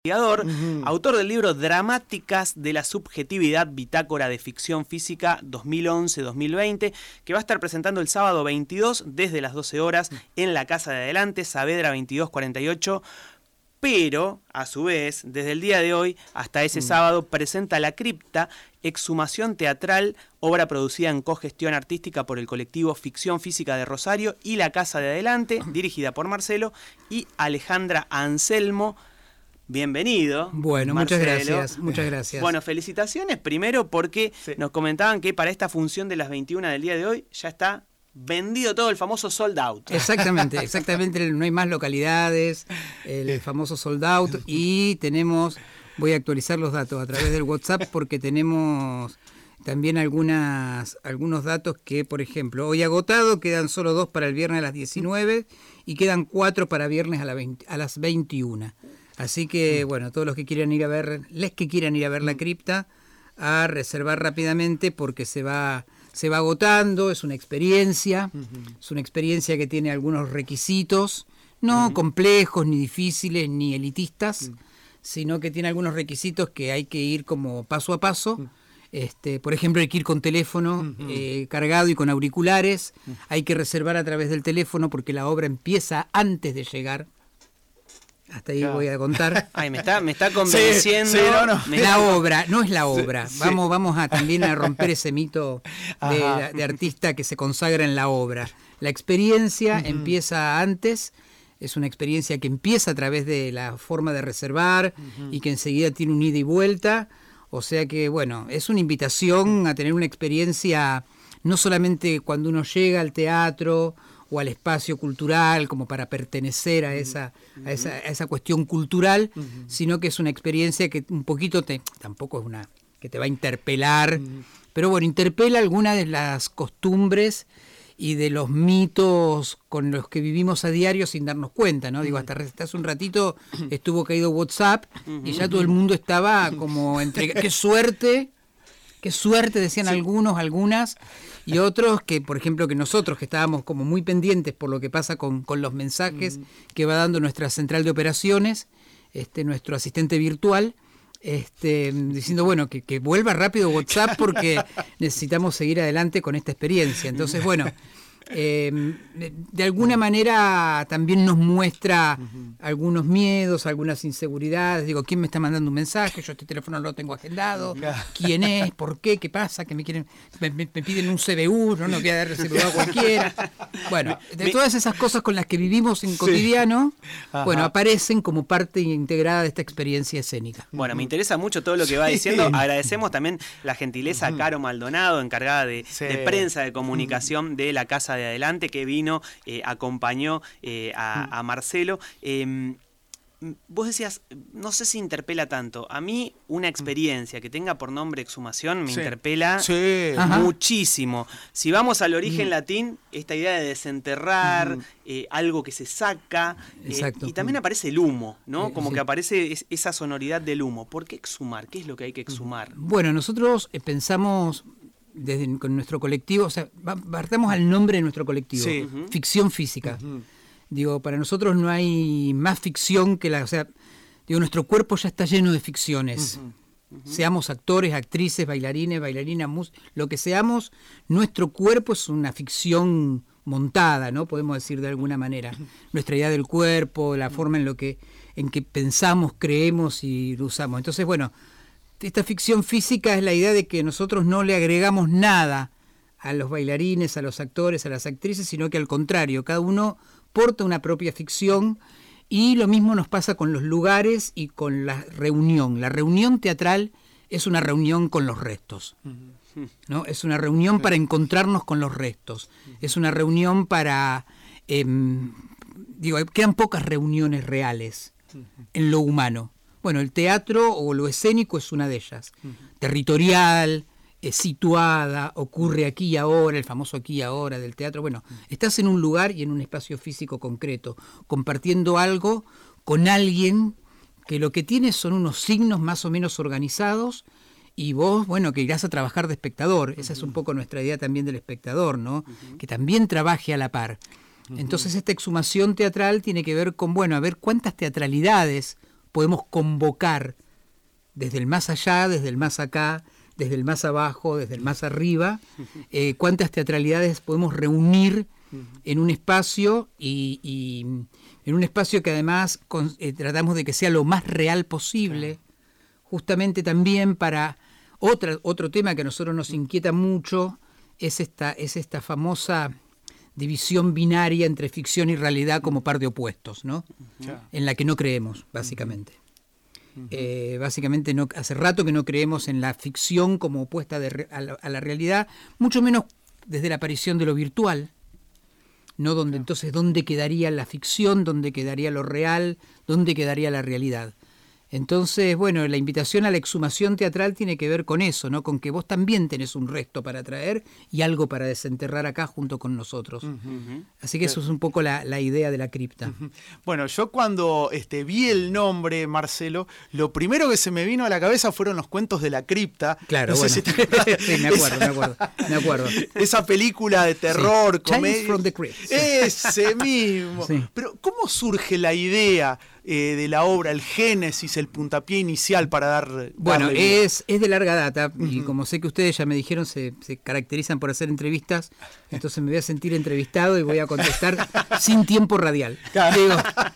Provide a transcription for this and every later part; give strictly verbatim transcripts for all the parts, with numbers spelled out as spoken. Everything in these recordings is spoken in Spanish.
investigador, Uh-huh. autor del libro Dramáticas de la Subjetividad, Bitácora de Ficción Física dos mil once dos mil veinte, que va a estar presentando el sábado veintidós desde las doce horas en la Casa de Adelante, Saavedra veintidós cuarenta y ocho, pero a su vez, desde el día de hoy hasta ese uh-huh. sábado, presenta La Cripta, exhumación teatral, obra producida en cogestión artística por el colectivo Ficción Física de Rosario y la Casa de Adelante, dirigida por Marcelo y Alejandra Anselmo. Bienvenido. Bueno, Marcelo. muchas gracias, muchas gracias. Bueno, felicitaciones primero porque sí. nos comentaban que para esta función de las veintiuna del día de hoy ya está vendido todo, el famoso sold out. Exactamente, exactamente, no hay más localidades, el famoso sold out, y tenemos, voy a actualizar los datos a través del WhatsApp porque tenemos también algunas algunos datos que, por ejemplo, hoy agotado, quedan solo dos para el viernes a las diecinueve y quedan cuatro para viernes a, la veinte, a las veintiuna. Así que, bueno, todos los que quieran ir a ver, les que quieran ir a ver La Cripta, a reservar rápidamente porque se va se va agotando, es una experiencia, uh-huh. es una experiencia que tiene algunos requisitos, no uh-huh. complejos, ni difíciles, ni elitistas, uh-huh. sino que tiene algunos requisitos que hay que ir como paso a paso. Uh-huh. Este, por ejemplo, hay que ir con teléfono uh-huh. eh, cargado y con auriculares, uh-huh. hay que reservar a través del teléfono porque la obra empieza antes de llegar. Hasta ahí claro. voy a contar. Ay, me está, me está convenciendo. Sí, sí, no, no. Me la está... obra, no es la obra. Sí, vamos, vamos a también a romper ese mito de, de artista que se consagra en la obra. La experiencia uh-huh. empieza antes, es una experiencia que empieza a través de la forma de reservar uh-huh. y que enseguida tiene un ida y vuelta. O sea que, bueno, es una invitación a tener una experiencia no solamente cuando uno llega al teatro o al espacio cultural, como para pertenecer a esa, uh-huh. a esa, a esa cuestión cultural, uh-huh. sino que es una experiencia que un poquito te, tampoco es una que te va a interpelar, uh-huh. pero bueno, interpela algunas de las costumbres y de los mitos con los que vivimos a diario sin darnos cuenta, ¿no? Uh-huh. Digo, hasta, hasta hace un ratito estuvo caído WhatsApp uh-huh. y ya todo el mundo estaba como entre... ¡Qué suerte! ¡Qué suerte! Decían sí. algunos, algunas... Y otros que, por ejemplo, que nosotros que estábamos como muy pendientes por lo que pasa con, con los mensajes mm. que va dando nuestra central de operaciones, este, nuestro asistente virtual, este, diciendo, bueno, que, que vuelva rápido WhatsApp porque necesitamos seguir adelante con esta experiencia. Entonces, bueno, eh, de, de alguna manera también nos muestra uh-huh. algunos miedos, algunas inseguridades. Digo, ¿quién me está mandando un mensaje? Yo este teléfono no lo tengo agendado. ¿Quién es? ¿Por qué? ¿Qué pasa? ¿Que me quieren me, me, me piden un C B U? No, no voy a dar el C B U a cualquiera. Bueno, de todas esas cosas con las que vivimos en cotidiano, sí. bueno, aparecen como parte integrada de esta experiencia escénica. Bueno, me interesa mucho todo lo que va diciendo. Sí. Agradecemos también la gentileza a Caro Maldonado, encargada de, sí. de prensa, de comunicación de la Casa de Adelante, que vino, eh, acompañó eh, a, a Marcelo. Eh, vos decías, no sé si interpela tanto. A mí una experiencia que tenga por nombre exhumación me sí. interpela sí. muchísimo. Si vamos al origen mm. latín, esta idea de desenterrar, mm. eh, algo que se saca, eh, y también aparece el humo, ¿no? Eh, Como sí. que aparece es, esa sonoridad del humo. ¿Por qué exhumar? ¿Qué es lo que hay que exhumar? Bueno, nosotros eh, pensamos... Desde con nuestro colectivo, o sea, partamos al nombre de nuestro colectivo, sí. uh-huh. Ficción Física. Uh-huh. Digo, para nosotros no hay más ficción que la, o sea, digo, nuestro cuerpo ya está lleno de ficciones. Uh-huh. Uh-huh. Seamos actores, actrices, bailarines, bailarinas, mus, lo que seamos, nuestro cuerpo es una ficción montada, ¿no? Podemos decir de alguna manera. Uh-huh. Nuestra idea del cuerpo, la uh-huh. forma en lo que en que pensamos, creemos y lo usamos. Entonces, bueno, esta ficción física es la idea de que nosotros no le agregamos nada a los bailarines, a los actores, a las actrices, sino que al contrario, cada uno porta una propia ficción, y lo mismo nos pasa con los lugares y con la reunión. La reunión teatral es una reunión con los restos, ¿no? Es una reunión para encontrarnos con los restos, es una reunión para... Eh, digo, quedan pocas reuniones reales en lo humano. Bueno, el teatro o lo escénico es una de ellas. Uh-huh. Territorial, eh, situada, ocurre aquí y ahora, el famoso aquí y ahora del teatro. Bueno, uh-huh. estás en un lugar y en un espacio físico concreto, compartiendo algo con alguien que lo que tiene son unos signos más o menos organizados, y vos, bueno, que irás a trabajar de espectador. Esa uh-huh. es un poco nuestra idea también del espectador, ¿no? Uh-huh. Que también trabaje a la par. Uh-huh. Entonces esta exhumación teatral tiene que ver con, bueno, a ver cuántas teatralidades podemos convocar desde el más allá, desde el más acá, desde el más abajo, desde el más arriba, eh, cuántas teatralidades podemos reunir en un espacio y, y en un espacio que además con, eh, tratamos de que sea lo más real posible, justamente también para otra, otro tema que a nosotros nos inquieta mucho, es esta, es esta famosa división binaria entre ficción y realidad como par de opuestos, ¿no? Uh-huh. En la que no creemos, básicamente. Uh-huh. Eh, básicamente no, hace rato que no creemos en la ficción como opuesta de, a, la, a la realidad, mucho menos desde la aparición de lo virtual, ¿no? Donde uh-huh. entonces, ¿dónde quedaría la ficción? ¿Dónde quedaría lo real? ¿Dónde quedaría la realidad? Entonces, bueno, la invitación a la exhumación teatral tiene que ver con eso, ¿no? Con que vos también tenés un resto para traer y algo para desenterrar acá junto con nosotros. Uh-huh. Así que eso es un poco la, la idea de la cripta. Uh-huh. Bueno, yo cuando este, vi el nombre, Marcelo, lo primero que se me vino a la cabeza fueron los cuentos de la cripta. Claro, no bueno. sé si te sí, me acuerdo, me acuerdo, me acuerdo. Esa película de terror, sí. comedia. Tales from the Crypt. Ese mismo. Sí. Pero, ¿cómo surge la idea Eh, de la obra, el génesis, el puntapié inicial para dar... Bueno, es, es de larga data, uh-huh. y como sé que ustedes ya me dijeron, se, se caracterizan por hacer entrevistas, entonces me voy a sentir entrevistado y voy a contestar sin tiempo radial. Digo,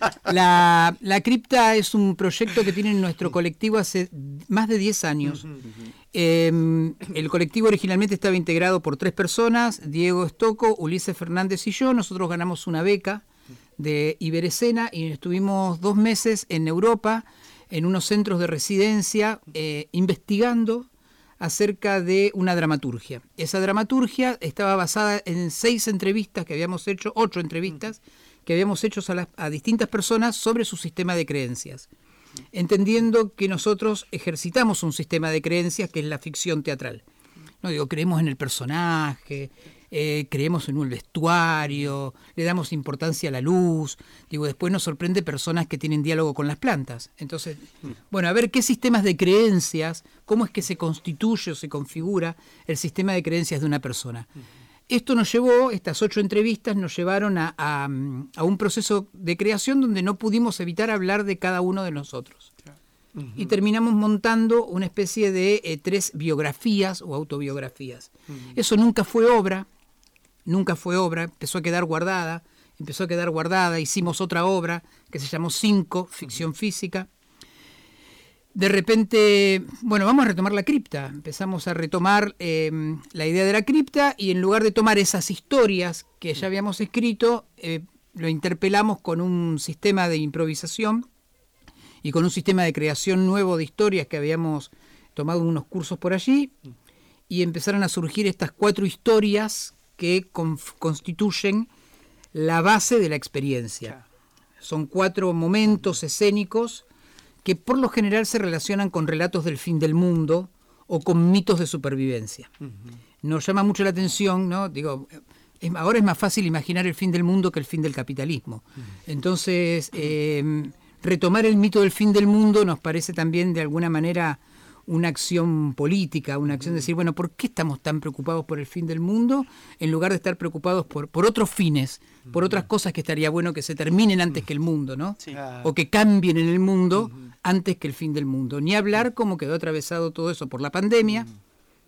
la, la cripta es un proyecto que tiene nuestro colectivo hace más de diez años. Uh-huh. Eh, el colectivo originalmente estaba integrado por tres personas, Diego Estocco, Ulises Fernández y yo. Nosotros ganamos una beca de Iberescena y estuvimos dos meses en Europa, en unos centros de residencia, eh, investigando acerca de una dramaturgia. Esa dramaturgia estaba basada en seis entrevistas que habíamos hecho, ocho entrevistas que habíamos hecho a, las, a distintas personas sobre su sistema de creencias, entendiendo que nosotros ejercitamos un sistema de creencias que es la ficción teatral. No digo, creemos en el personaje, Eh, creemos en un vestuario, le damos importancia a la luz. Digo, después nos sorprende personas que tienen diálogo con las plantas. Entonces, bueno, a ver qué sistemas de creencias, cómo es que se constituye o se configura el sistema de creencias de una persona. Esto nos llevó, estas ocho entrevistas nos llevaron a, a, a un proceso de creación donde no pudimos evitar hablar de cada uno de nosotros. Uh-huh. Y terminamos montando una especie de eh, tres biografías o autobiografías. Uh-huh. Eso nunca fue obra. Nunca fue obra, empezó a quedar guardada, empezó a quedar guardada, hicimos otra obra que se llamó Cinco, ficción física. De repente, bueno, vamos a retomar la cripta, empezamos a retomar eh, la idea de la cripta y en lugar de tomar esas historias que ya habíamos escrito, eh, lo interpelamos con un sistema de improvisación y con un sistema de creación nuevo de historias que habíamos tomado unos cursos por allí y empezaron a surgir estas cuatro historias que conf- constituyen la base de la experiencia. Son cuatro momentos escénicos que por lo general se relacionan con relatos del fin del mundo o con mitos de supervivencia. Uh-huh. Nos llama mucho la atención, ¿no? Digo, es, ahora es más fácil imaginar el fin del mundo que el fin del capitalismo. Uh-huh. Entonces, eh, retomar el mito del fin del mundo nos parece también de alguna manera una acción política, una acción de decir, bueno, ¿por qué estamos tan preocupados por el fin del mundo en lugar de estar preocupados por, por otros fines, por otras cosas que estaría bueno que se terminen antes que el mundo, ¿no? Sí. O que cambien en el mundo uh-huh. antes que el fin del mundo. Ni hablar cómo quedó atravesado todo eso por la pandemia. Uh-huh.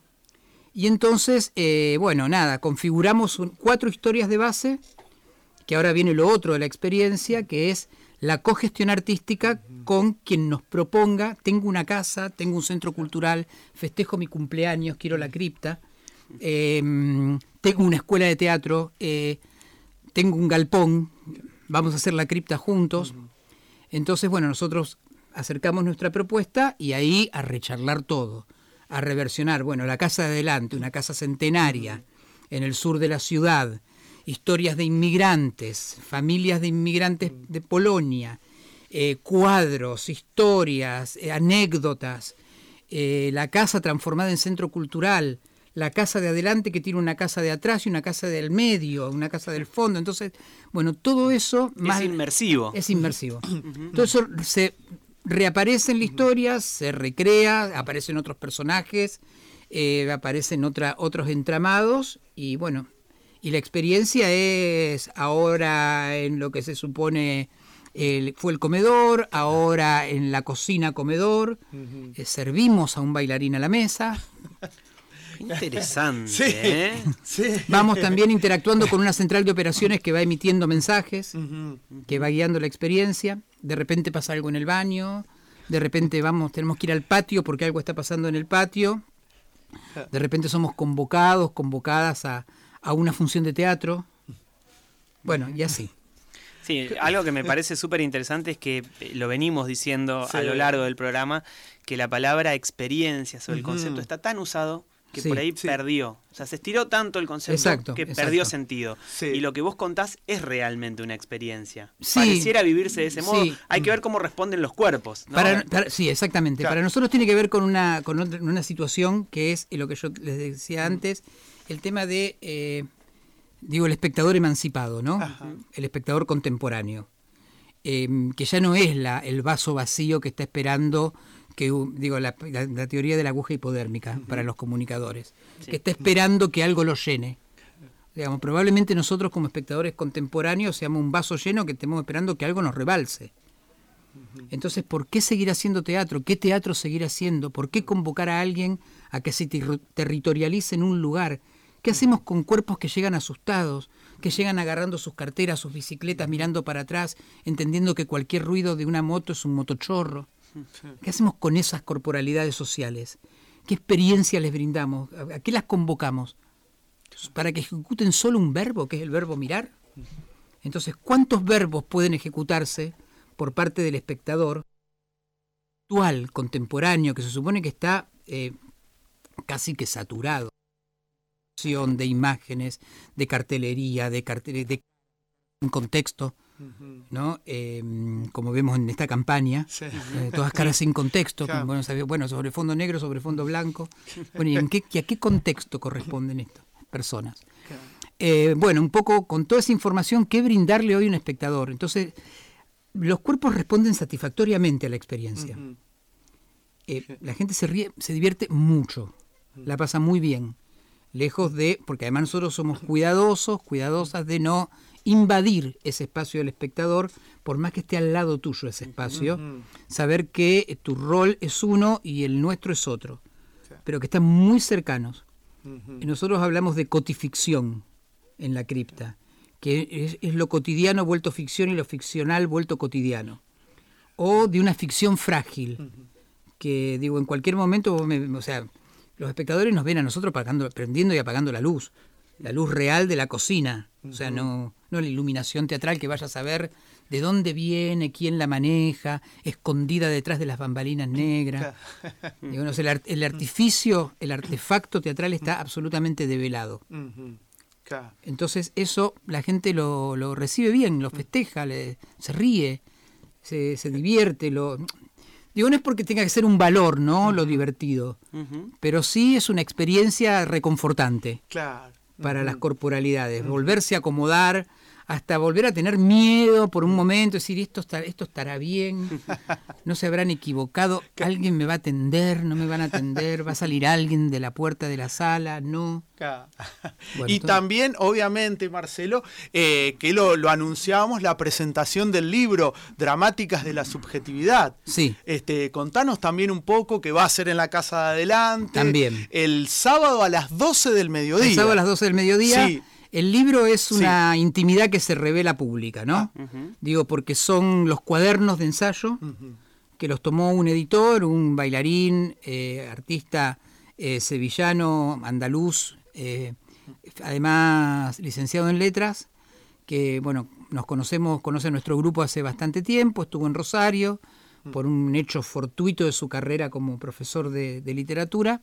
Y entonces, eh, bueno, nada, configuramos un, cuatro historias de base, que ahora viene lo otro de la experiencia, que es la cogestión artística con quien nos proponga, tengo una casa, tengo un centro cultural, festejo mi cumpleaños, quiero la cripta, eh, tengo una escuela de teatro, eh, tengo un galpón, vamos a hacer la cripta juntos. Entonces, bueno, nosotros acercamos nuestra propuesta y ahí a recharlar todo, a reversionar, bueno, la casa de adelante, una casa centenaria en el sur de la ciudad, historias de inmigrantes, familias de inmigrantes de Polonia, eh, cuadros, historias, eh, anécdotas, eh, la casa transformada en centro cultural, la casa de adelante que tiene una casa de atrás y una casa del medio, una casa del fondo. Entonces, bueno, todo eso... Es más, inmersivo. Es inmersivo. Todo eso se reaparece en la historia, se recrea, aparecen otros personajes, eh, aparecen otra, otros entramados y bueno... Y la experiencia es ahora en lo que se supone el, fue el comedor, ahora en la cocina comedor, uh-huh. eh, servimos a un bailarín a la mesa. Interesante, sí, ¿eh? Sí. Vamos también interactuando con una central de operaciones que va emitiendo mensajes, uh-huh. que va guiando la experiencia. De repente pasa algo en el baño, de repente vamos, tenemos que ir al patio porque algo está pasando en el patio. De repente somos convocados, convocadas a, a una función de teatro. Bueno, y así. Sí, algo que me parece súper interesante es que lo venimos diciendo sí. a lo largo del programa, que la palabra experiencia sobre uh-huh. el concepto está tan usado que sí, por ahí sí. perdió. O sea, se estiró tanto el concepto exacto, que exacto. perdió sentido. Sí. Y lo que vos contás es realmente una experiencia. Sí. Pareciera vivirse de ese modo. Sí. Hay que ver cómo responden los cuerpos, ¿no? Para, para, sí, exactamente. Claro. Para nosotros tiene que ver con una, con otra, una situación que es lo que yo les decía antes, el tema de... Eh, digo, el espectador emancipado, ¿no? Ajá. El espectador contemporáneo, eh, que ya no es la, el vaso vacío que está esperando, que digo, la, la, la teoría de la aguja hipodérmica uh-huh. para los comunicadores, sí. que está esperando que algo lo llene. Digamos, probablemente nosotros como espectadores contemporáneos seamos un vaso lleno que estemos esperando que algo nos rebalse. Uh-huh. Entonces, ¿por qué seguir haciendo teatro? ¿Qué teatro seguir haciendo? ¿Por qué convocar a alguien a que se ter- territorialice en un lugar? ¿Qué hacemos con cuerpos que llegan asustados, que llegan agarrando sus carteras, sus bicicletas, mirando para atrás, entendiendo que cualquier ruido de una moto es un motochorro? ¿Qué hacemos con esas corporalidades sociales? ¿Qué experiencia les brindamos? ¿A qué las convocamos? ¿Para que ejecuten solo un verbo, que es el verbo mirar? Entonces, ¿cuántos verbos pueden ejecutarse por parte del espectador actual, contemporáneo, que se supone que está eh, casi que saturado de imágenes, de cartelería, de cartelería, de en contexto, uh-huh. ¿no? Eh, como vemos en esta campaña, sí. eh, todas caras sin contexto, claro. bueno, bueno, sobre fondo negro, sobre fondo blanco. Bueno, ¿y en qué, y a qué contexto corresponden estas personas? Claro. Eh, bueno, un poco con toda esa información, ¿qué brindarle hoy a un espectador? Entonces, los cuerpos responden satisfactoriamente a la experiencia. Uh-huh. Eh, sí. La gente se ríe, se divierte mucho, uh-huh. la pasa muy bien. Lejos de, porque además nosotros somos cuidadosos, cuidadosas de no invadir ese espacio del espectador, por más que esté al lado tuyo ese espacio, uh-huh. saber que tu rol es uno y el nuestro es otro, sí. pero que están muy cercanos. Uh-huh. Y nosotros hablamos de cotificción en la cripta, que es, es lo cotidiano vuelto ficción y lo ficcional vuelto cotidiano. O de una ficción frágil, uh-huh. que digo, en cualquier momento, me, o sea... Los espectadores nos ven a nosotros apagando, prendiendo y apagando la luz, la luz real de la cocina, o sea, no, no la iluminación teatral que vaya a saber de dónde viene, quién la maneja, escondida detrás de las bambalinas negras. Digo, no sé, el, art, el artificio, el artefacto teatral está absolutamente develado. Entonces eso la gente lo, lo recibe bien, lo festeja, le, se ríe, se, se divierte, lo... Digo, no es porque tenga que ser un valor, ¿no? Uh-huh. Lo divertido. Uh-huh. Pero sí es una experiencia reconfortante. Claro. Para uh-huh. las corporalidades. Uh-huh. Volverse a acomodar, hasta volver a tener miedo por un momento, decir, esto, está, esto estará bien, no se habrán equivocado, alguien me va a atender, no me van a atender, va a salir alguien de la puerta de la sala, no. Bueno, y entonces... también, obviamente, Marcelo, eh, que lo, lo anunciábamos, la presentación del libro Dramáticas de la Subjetividad. Sí. Este, contanos también un poco, que va a ser en la Casa de Adelante. También. El sábado a las doce del mediodía. El sábado a las doce del mediodía. Sí. El libro es una sí. intimidad que se revela pública, ¿no? Ah, uh-huh. Digo, porque son los cuadernos de ensayo uh-huh. que los tomó un editor, un bailarín, eh, artista eh, sevillano, andaluz, eh, además licenciado en letras, que, bueno, nos conocemos, conoce nuestro grupo hace bastante tiempo, estuvo en Rosario uh-huh. por un hecho fortuito de su carrera como profesor de, de literatura.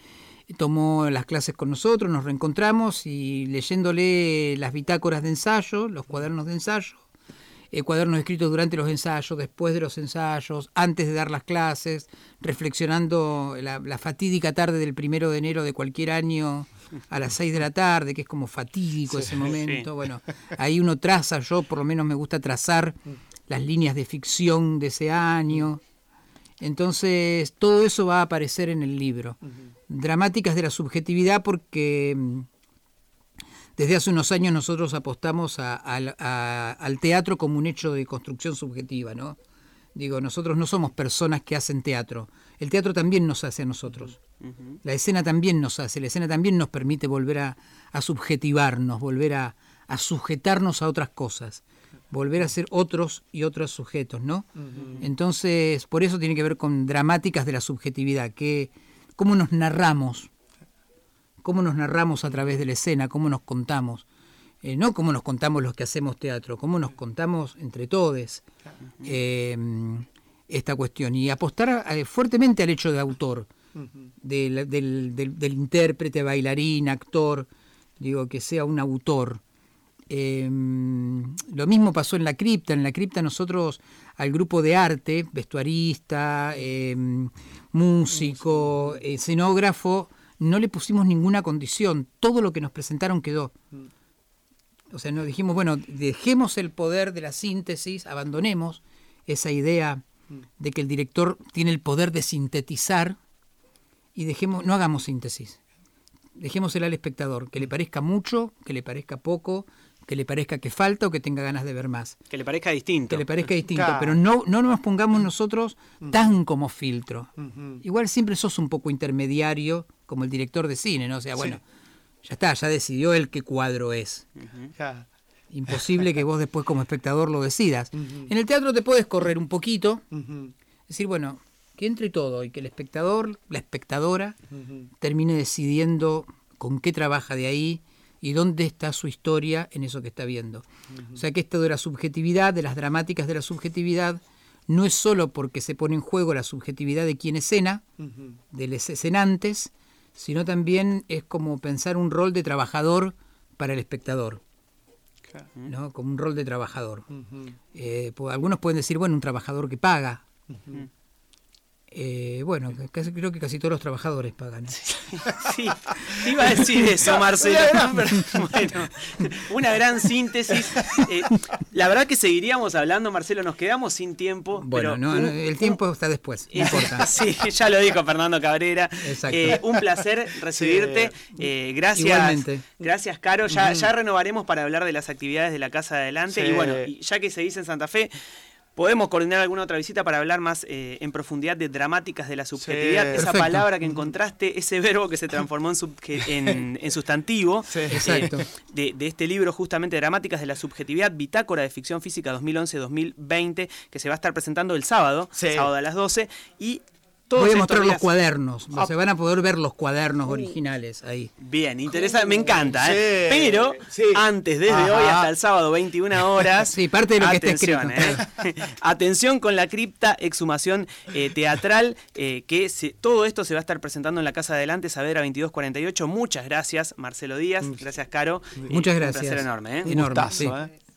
Tomó las clases con nosotros, nos reencontramos y leyéndole las bitácoras de ensayo, los cuadernos de ensayo, eh, cuadernos escritos durante los ensayos, después de los ensayos, antes de dar las clases, reflexionando la, la fatídica tarde del primero de enero de cualquier año a las seis de la tarde, que es como fatídico sí, ese momento. Sí. Bueno, ahí uno traza, yo por lo menos me gusta trazar las líneas de ficción de ese año. Entonces, todo eso va a aparecer en el libro. Uh-huh. Dramáticas de la subjetividad, porque desde hace unos años nosotros apostamos a, a, a, al teatro como un hecho de construcción subjetiva, ¿no? Digo, nosotros no somos personas que hacen teatro. El teatro también nos hace a nosotros. Uh-huh. La escena también nos hace. La escena también nos permite volver a, a subjetivarnos, volver a, a sujetarnos a otras cosas, volver a ser otros y otros sujetos, ¿no? Uh-huh. Entonces, por eso tiene que ver con dramáticas de la subjetividad, que cómo nos narramos, cómo nos narramos a través de la escena, cómo nos contamos. Eh, no cómo nos contamos los que hacemos teatro, cómo nos contamos entre todos eh, esta cuestión. Y apostar eh, fuertemente al hecho de autor, del, del, del, del intérprete, bailarín, actor, digo, que sea un autor. Eh, lo mismo pasó en La Cripta. En La Cripta nosotros al grupo de arte, vestuarista, eh, músico, escenógrafo, no le pusimos ninguna condición. Todo lo que nos presentaron quedó. O sea, nos dijimos, bueno, dejemos el poder de la síntesis, abandonemos esa idea de que el director tiene el poder de sintetizar y dejemos, no hagamos síntesis. Dejémosela al espectador, que le parezca mucho, que le parezca poco, que le parezca que falta o que tenga ganas de ver más. Que le parezca distinto. Que le parezca distinto, claro. Pero no, no nos pongamos nosotros tan como filtro. Uh-huh. Igual siempre sos un poco intermediario, como el director de cine, ¿no? O sea, bueno... Sí. Ya está, ya decidió él qué cuadro es. Uh-huh. Imposible que vos después como espectador lo decidas. Uh-huh. En el teatro te puedes correr un poquito, uh-huh. decir, bueno, que entre todo y que el espectador, la espectadora, uh-huh. termine decidiendo con qué trabaja de ahí y dónde está su historia en eso que está viendo. Uh-huh. O sea que esto de la subjetividad, de las dramáticas de la subjetividad, no es solo porque se pone en juego la subjetividad de quien escena, uh-huh. de los escenantes, sino también es como pensar un rol de trabajador para el espectador, ¿no? Como un rol de trabajador. Uh-huh. Eh, pues algunos pueden decir, bueno, un trabajador que paga. Uh-huh. Eh, bueno, casi, creo que casi todos los trabajadores pagan. ¿eh? Sí, te iba a decir eso, Marcelo. Bueno, una gran síntesis. Eh, la verdad que seguiríamos hablando, Marcelo, nos quedamos sin tiempo. Bueno, pero no, un, no, el tiempo un, está después, no importa. Sí, ya lo dijo Fernando Cabrera. Exacto. Eh, un placer recibirte. Sí. Eh, gracias. Igualmente. Gracias, Caro. Ya, uh-huh. ya renovaremos para hablar de las actividades de la Casa de Adelante. Sí. Y bueno, y ya que se dice en Santa Fe, podemos coordinar alguna otra visita para hablar más eh, en profundidad de dramáticas de la subjetividad. Sí, esa perfecto. Palabra que encontraste, ese verbo que se transformó en, sub, en, en sustantivo. Sí, exacto. Eh, de, de este libro justamente, Dramáticas de la Subjetividad, Bitácora de Ficción Física dos mil once dos mil veinte, que se va a estar presentando el sábado, sí. sábado a las doce. Y voy a mostrar días... los cuadernos, ah. se van a poder ver los cuadernos uh. originales ahí. Bien, interesante, me encanta, ¿eh? Sí, pero sí. antes, desde Ajá. hoy hasta el sábado, veintiuna horas. Sí, parte de lo que está escrito. ¿eh? Atención con La Cripta, exhumación eh, teatral, eh, que se, todo esto se va a estar presentando en la Casa de Adelante, Saavedra veintidós cuarenta y ocho. Muchas gracias, Marcelo Díaz. Gracias, Caro. Muchas eh, gracias. Un placer enorme. ¿eh? Enorme, gustazo, sí. ¿eh?